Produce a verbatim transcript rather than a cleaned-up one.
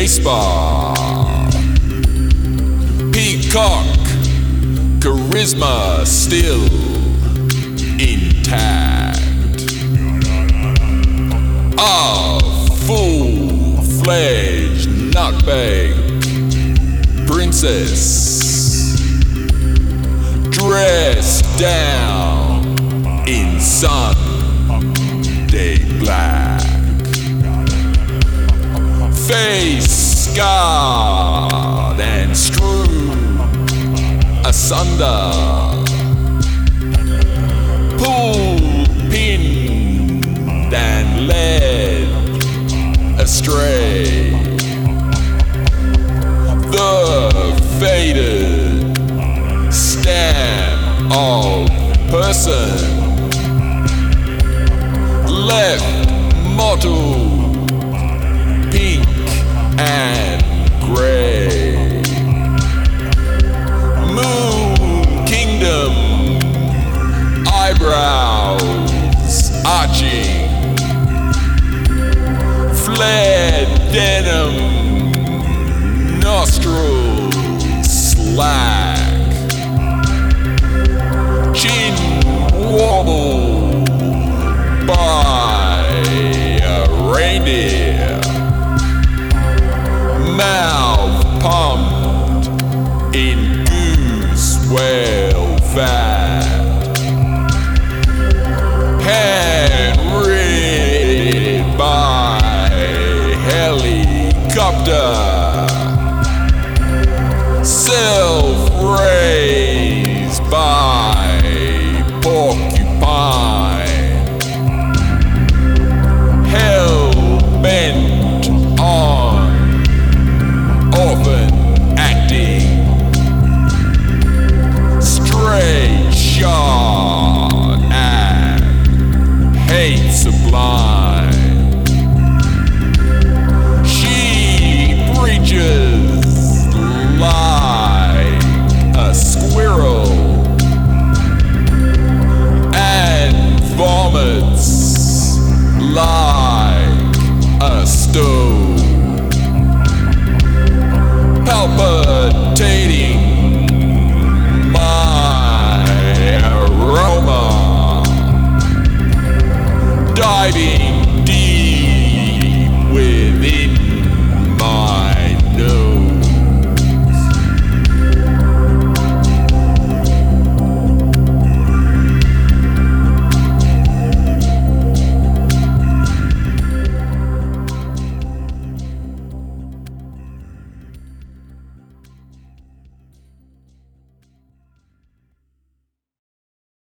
baseball. Peacock, charisma still intact. A full-fledged nutbag princess, dressed down in Sunday black, face scarred and strewn asunder, pulled, pinned and led astray. The faded stamp of person left mottled pink and grey. Moon Kingdom, eyebrows arching, fled denim, nostrils slack, chin wobbled by a reindeer, mouth pumped in goose whale fat.